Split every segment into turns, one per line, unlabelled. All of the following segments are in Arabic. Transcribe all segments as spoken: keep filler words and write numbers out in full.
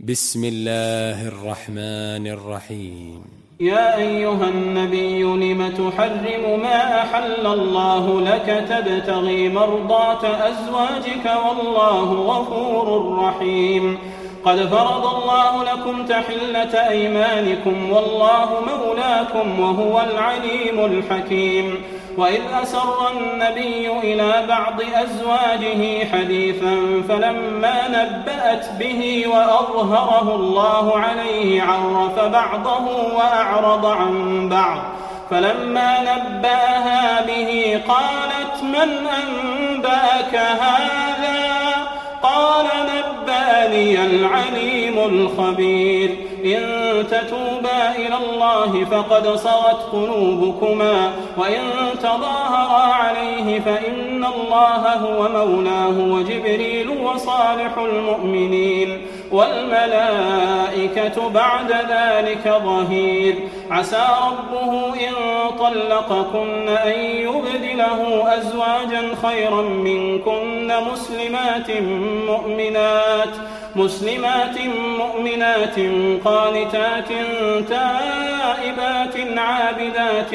بسم الله الرحمن الرحيم.
يا أيها النبي لم تحرم ما أحل الله لك تبتغي مرضات أزواجك والله غفور رحيم. قد فرض الله لكم تحلة أيمانكم والله مولاكم وهو العليم الحكيم. وإذ أسر النبي إلى بعض أزواجه حديثا فلما نبأت به وأظهره الله عليه عرف بعضه وأعرض عن بعض. فلما نبأها به قالت من أنبأك هذا؟ قال نبأني العليم الخبير. إن تتوبا إلى الله فقد صغت قلوبكما وإن تظاهرا عليه فإن الله هو مولاه وجبريل وصالح المؤمنين والملائكة بعد ذلك ظهير. عسى ربه إن طلقكن أن يبدله أزواجا خيرا منكن مسلمات مؤمنات مسلمات مؤمنات قانتات تائبات عابدات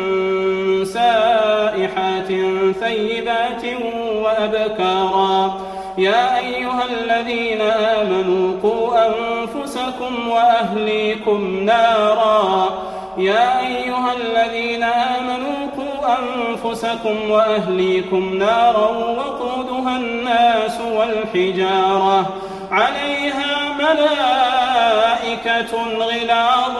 سائحات ثيبات وأبكارا. يا أيها الذين آمنوا قوا أنفسكم وأهليكم نارا يا أيها الذين آمنوا قوا أنفسكم وأهليكم نارا وقودها الناس والحجارة عليها ملائكة غلاظ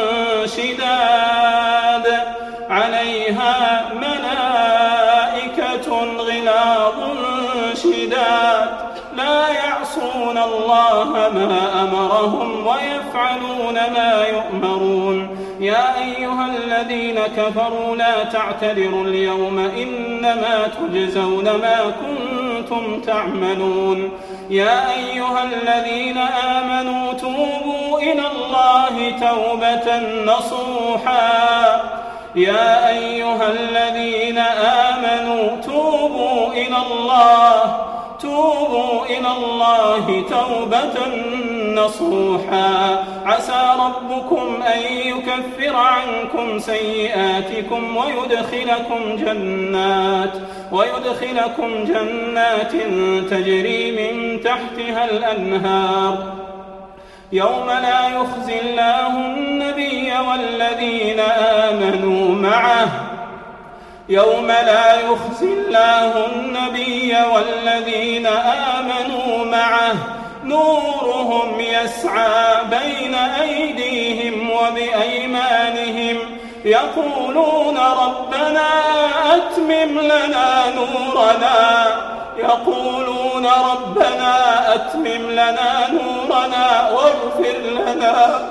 شداد عليها ملائكة غلاظ شداد لا يعصون الله ما أمرهم ويفعلون ما يؤمرون. يا أيها الذين كفروا لا تعتذروا اليوم إنما تجزون ما كنتم تعملون. يا أيها الذين آمنوا توبوا إلى الله توبة نصوحا يا أيها الذين آمنوا توبوا إلى الله توبوا إلى الله توبة نصوحا. عسى ربكم أن يكفر عنكم سيئاتكم ويدخلكم جنات ويدخلكم جنات تجري من تحتها الأنهار يوم لا يخزي الله النبي والذين آمنوا معه يوم لا يخزي الله النبي والذين آمنوا معه نورهم يسعى بين أيديهم وبأيمانهم يقولون ربنا أتمم لنا نورنا يقولون ربنا أتمم لنا نورنا واغفر لنا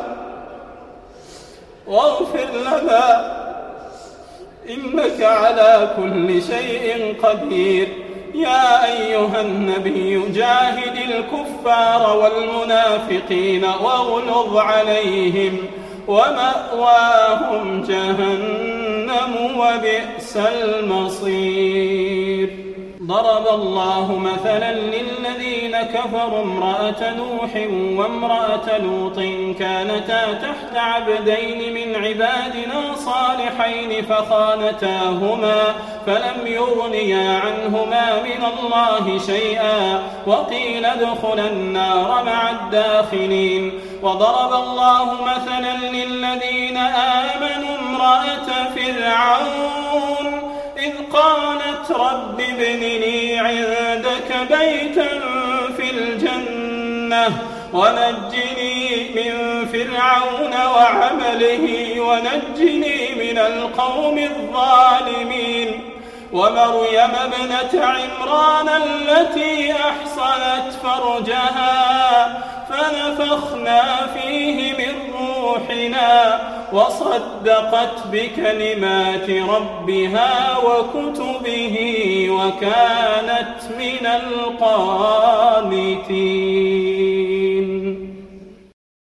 واغفر لنا إنك على كل شيء قدير. يا أيها النبي جاهد الكفار والمنافقين واغلظ عليهم ومأواهم جهنم وبئس المصير. ضرب الله مثلا للذين كفروا امرأة نوح وامرأة لوط كانتا تحت عبدين من عبادنا صالحين فخانتاهما فلم يغنيا عنهما من الله شيئا وقيل ادخلا النار مع الداخلين. وضرب الله مثلا للذين آمنوا امرأة فرعون إذ قالت رب ابن لي عندك بيتا في الجنة ونجني من فرعون وعمله ونجني من القوم الظالمين. ومريم ابنة عمران التي أحصنت فرجها فنفخنا فيه من روحنا وصدقت بكلمات ربها وكتبه وكانت من القانتين.